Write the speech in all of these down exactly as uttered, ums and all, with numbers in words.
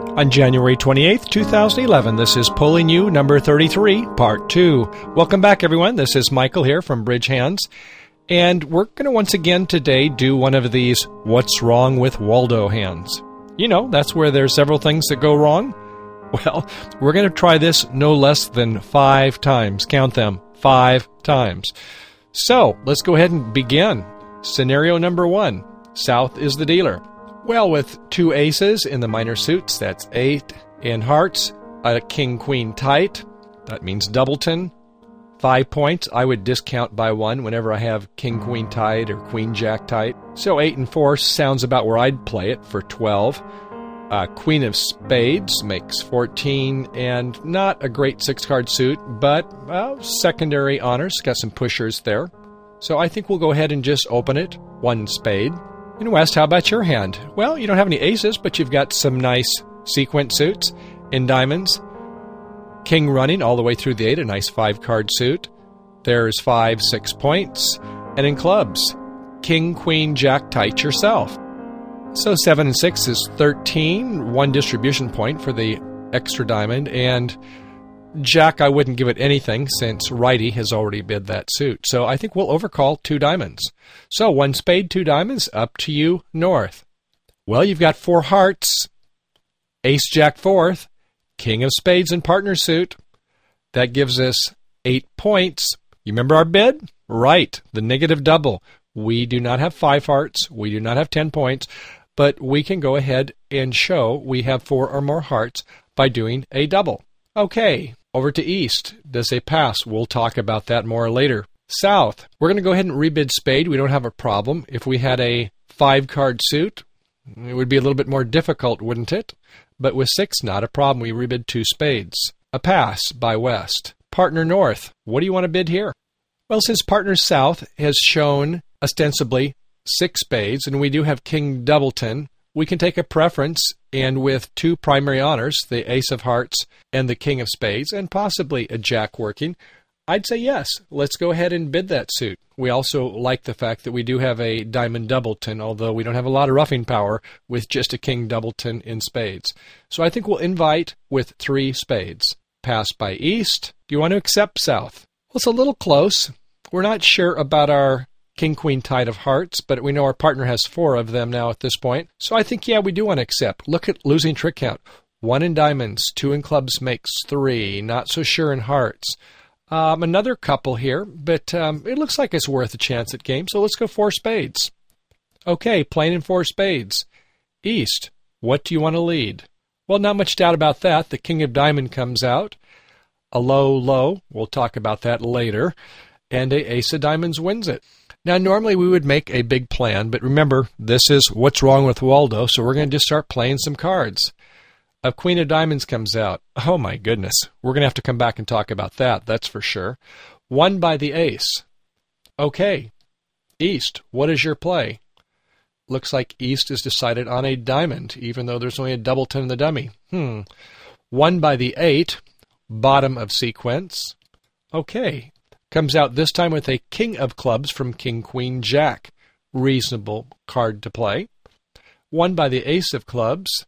On January twenty-eighth, two thousand eleven, this is Pulling You number thirty-three, part two. Welcome back, everyone. This is Michael here from Bridge Hands, and we're going to once again today do one of these What's Wrong with Waldo hands. You know, that's where there's several things that go wrong. Well, we're going to try this no less than five times. Count them, five times. So, let's go ahead and begin. Scenario number one, South is the dealer. Well, with two aces in the minor suits, that's eight in hearts, a king-queen tight, that means doubleton. Five points, I would discount by one whenever I have king-queen tight or queen-jack tight. So eight and four sounds about where I'd play it for twelve. Uh, queen of spades makes fourteen, and not a great six-card suit, but well, secondary honors, got some pushers there. So I think we'll go ahead and just open it, one spade. And West, how about your hand? Well, you don't have any aces, but you've got some nice sequence suits in diamonds. King running all the way through the eight, a nice five-card suit. There's five, six points. And in clubs, king, queen, jack tight yourself. So seven and six is thirteen, one distribution point for the extra diamond. And jack, I wouldn't give it anything since righty has already bid that suit. So I think we'll overcall two diamonds. So one spade, two diamonds, up to you, North. Well, you've got four hearts, ace, jack, fourth, king of spades and partner suit. That gives us eight points. You remember our bid? Right, the negative double. We do not have five hearts. We do not have ten points. But we can go ahead and show we have four or more hearts by doing a double. Okay, over to East. Does a pass? We'll talk about that more later. South, we're going to go ahead and rebid spade. We don't have a problem. If we had a five-card suit, it would be a little bit more difficult, wouldn't it? But with six, not a problem. We rebid two spades. A pass by West. Partner North, what do you want to bid here? Well, since partner South has shown ostensibly six spades, and we do have king doubleton, we can take a preference, and with two primary honors, the ace of hearts and the king of spades, and possibly a jack working, I'd say yes, let's go ahead and bid that suit. We also like the fact that we do have a diamond doubleton, although we don't have a lot of roughing power with just a king doubleton in spades. So I think we'll invite with three spades. Pass by East. Do you want to accept South? Well, it's a little close. We're not sure about our king-queen tight of hearts, but we know our partner has four of them now at this point. So I think, yeah, we do want to accept. Look at losing trick count. One in diamonds, two in clubs makes three. Not so sure in hearts. Um, another couple here, but um, it looks like it's worth a chance at game, so let's go four spades. Okay, playing in four spades. East, what do you want to lead? Well, not much doubt about that. The king of diamond comes out. A low, low. We'll talk about that later. And a ace of diamonds wins it. Now, normally we would make a big plan, but remember, this is What's Wrong with Waldo, so we're going to just start playing some cards. A queen of diamonds comes out. Oh, my goodness. We're going to have to come back and talk about that, that's for sure. Won by the ace. Okay. East, what is your play? Looks like East is decided on a diamond, even though there's only a doubleton in the dummy. Hmm. Won by the eight. Bottom of sequence. Okay. Comes out this time with a king of clubs from king, queen, jack. Reasonable card to play. Won by the ace of clubs.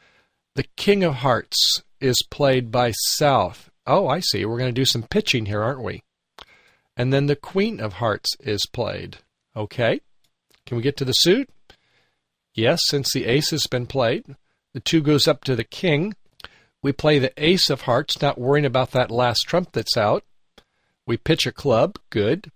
The king of hearts is played by South. Oh, I see. We're going to do some pitching here, aren't we? And then the queen of hearts is played. Okay. Can we get to the suit? Yes, since the ace has been played. The two goes up to the king. We play the ace of hearts, not worrying about that last trump that's out. We pitch a club. Good.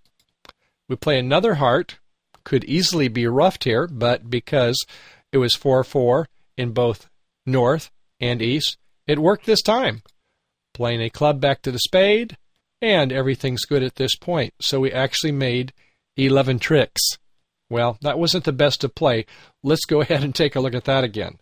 We play another heart. Could easily be roughed here, but because it was four four in both North and East, it worked this time. Playing a club back to the spade, and everything's good at this point. So we actually made eleven tricks. Well, that wasn't the best of play. Let's go ahead and take a look at that again.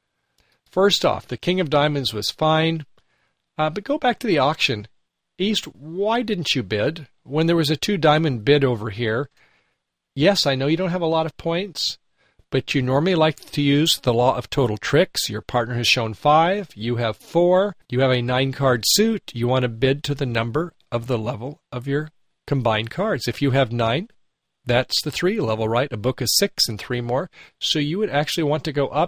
First off, the king of diamonds was fine, uh, but go back to the auction. East, why didn't you bid when there was a two diamond bid over here? Yes, I know you don't have a lot of points, but you normally like to use the law of total tricks. Your partner has shown five, you have four, you have a nine card suit. You want to bid to the number of the level of your combined cards. If you have nine, that's the three level, right? A book is six and three more. So you would actually want to go up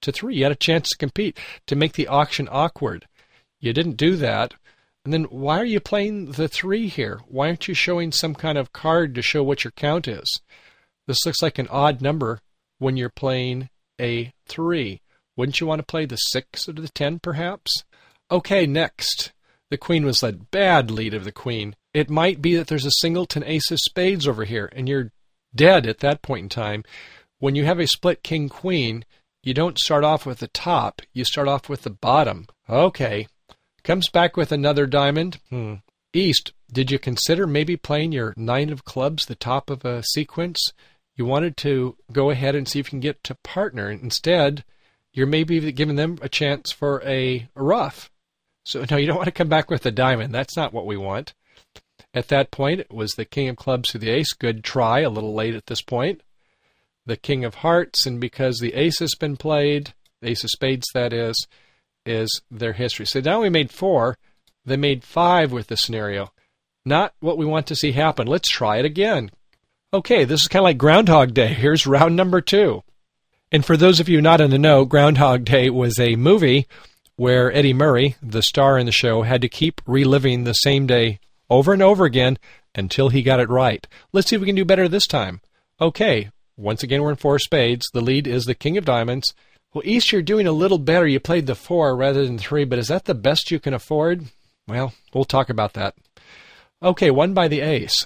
to three. You had a chance to compete, to make the auction awkward. You didn't do that. And then why are you playing the three here? Why aren't you showing some kind of card to show what your count is? This looks like an odd number when you're playing a three. Wouldn't you want to play the six or the ten, perhaps? Okay, next. The queen was led. Bad lead of the queen. It might be that there's a singleton ace of spades over here, and you're dead at that point in time. When you have a split king-queen, you don't start off with the top. You start off with the bottom. Okay. Comes back with another diamond. Hmm. East, did you consider maybe playing your nine of clubs, the top of a sequence? You wanted to go ahead and see if you can get to partner. Instead, you're maybe giving them a chance for a, a ruff. So, no, you don't want to come back with a diamond. That's not what we want. At that point, it was the king of clubs to the ace. Good try, a little late at this point. The king of hearts, and because the ace has been played, ace of spades, that is, is their history. So now we made four. They made five with the scenario. Not what we want to see happen. Let's try it again. Okay, this is kind of like Groundhog Day. Here's round number two. And for those of you not in the know, Groundhog Day was a movie where Eddie Murray, the star in the show, had to keep reliving the same day over and over again until he got it right. Let's see if we can do better this time. Okay, once again we're in four spades. The lead is the king of diamonds. Well, East, you're doing a little better. You played the four rather than three, but is that the best you can afford? Well, we'll talk about that. Okay, won by the ace.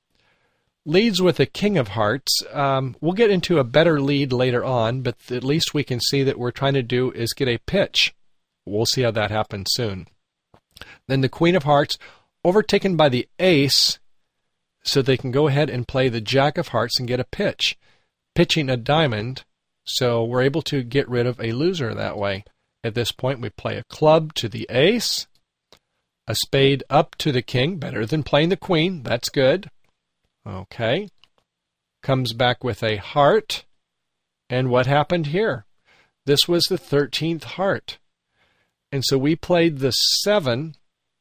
Leads with the king of hearts. Um, we'll get into a better lead later on, but at least we can see that what we're trying to do is get a pitch. We'll see how that happens soon. Then the queen of hearts, overtaken by the ace, so they can go ahead and play the jack of hearts and get a pitch. Pitching a diamond, so we're able to get rid of a loser that way. At this point, we play a club to the ace, a spade up to the king, better than playing the queen. That's good. Okay. Comes back with a heart. And what happened here? This was the thirteenth heart. And so we played the seven.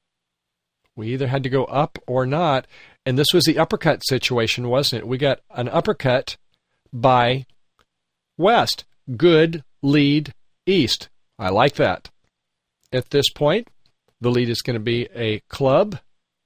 We either had to go up or not. And this was the uppercut situation, wasn't it? We got an uppercut by West. Good lead East. I like that. At this point, the lead is going to be a club.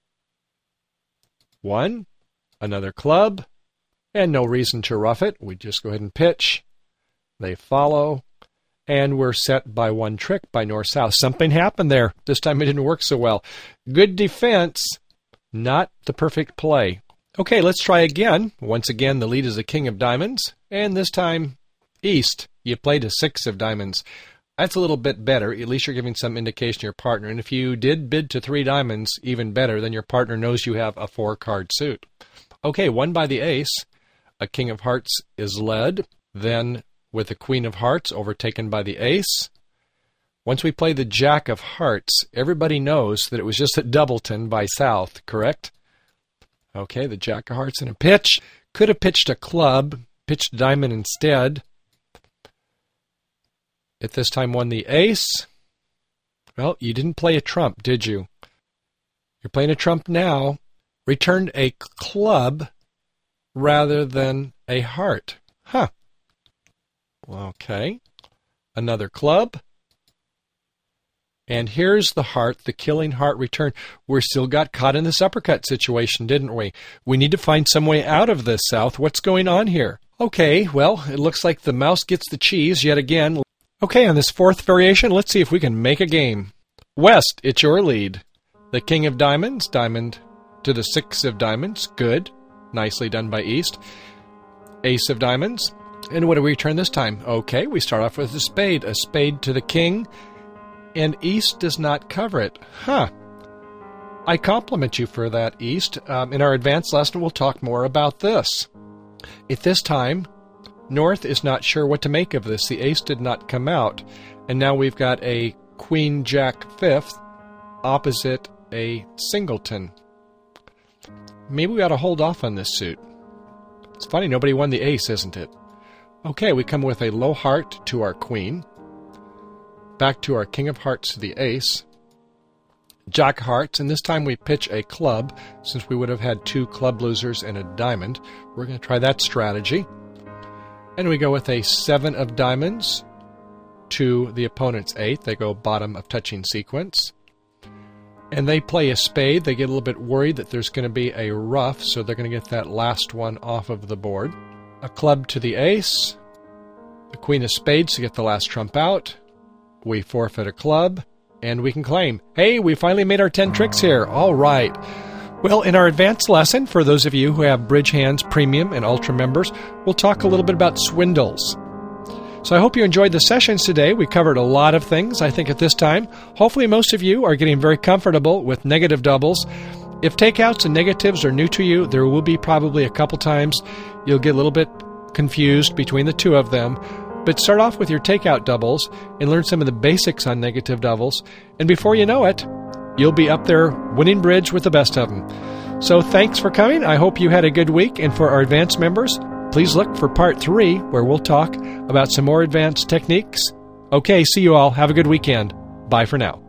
One. Another club. And no reason to rough it. We just go ahead and pitch. They follow. And we're set by one trick by north-south. Something happened there. This time it didn't work so well. Good defense. Not the perfect play. Okay, let's try again. Once again, the lead is the king of diamonds. And this time, East. You played a six of diamonds. That's a little bit better. At least you're giving some indication to your partner. And if you did bid to three diamonds, even better, then your partner knows you have a four-card suit. Okay, won by the ace. A king of hearts is led. Then with the queen of hearts overtaken by the ace. Once we play the jack of hearts, everybody knows that it was just a doubleton by south, correct? Okay, the jack of hearts and a pitch. Could have pitched a club, pitched a diamond instead. At this time won the ace. Well, you didn't play a trump, did you? You're playing a trump now. Returned a club rather than a heart. Huh. Okay. Another club. And here's the heart, the killing heart return. We still got caught in this uppercut situation, didn't we? We need to find some way out of this, South. What's going on here? Okay, well, it looks like the mouse gets the cheese yet again. Okay, on this fourth variation, let's see if we can make a game. West, it's your lead. The king of diamonds, diamond to the six of diamonds. Good. Nicely done by East. Ace of diamonds. And what do we return this time? Okay, we start off with a spade. A spade to the king. And East does not cover it. Huh. I compliment you for that, East. Um, in our advanced lesson, we'll talk more about this. At this time, North is not sure what to make of this. The ace did not come out. And now we've got a queen jack fifth opposite a singleton. Maybe we ought to hold off on this suit. It's funny, nobody won the ace, isn't it? Okay, we come with a low heart to our queen. Back to our king of hearts to the ace. Jack of hearts, and this time we pitch a club, since we would have had two club losers and a diamond. We're going to try that strategy. And we go with a seven of diamonds to the opponent's eighth. They go bottom of touching sequence. And they play a spade. They get a little bit worried that there's going to be a ruff, so they're going to get that last one off of the board. A club to the ace. The queen of spades to get the last trump out. We forfeit a club, and we can claim, hey, we finally made our ten tricks here. All right. Well, in our advanced lesson, for those of you who have Bridge Hands Premium and Ultra members, we'll talk a little bit about swindles. So I hope you enjoyed the sessions today. We covered a lot of things, I think, at this time. Hopefully most of you are getting very comfortable with negative doubles. If takeouts and negatives are new to you, there will be probably a couple times you'll get a little bit confused between the two of them. But start off with your takeout doubles and learn some of the basics on negative doubles. And before you know it, you'll be up there winning bridge with the best of them. So thanks for coming. I hope you had a good week. And for our advanced members, please look for part three, where we'll talk about some more advanced techniques. Okay, see you all. Have a good weekend. Bye for now.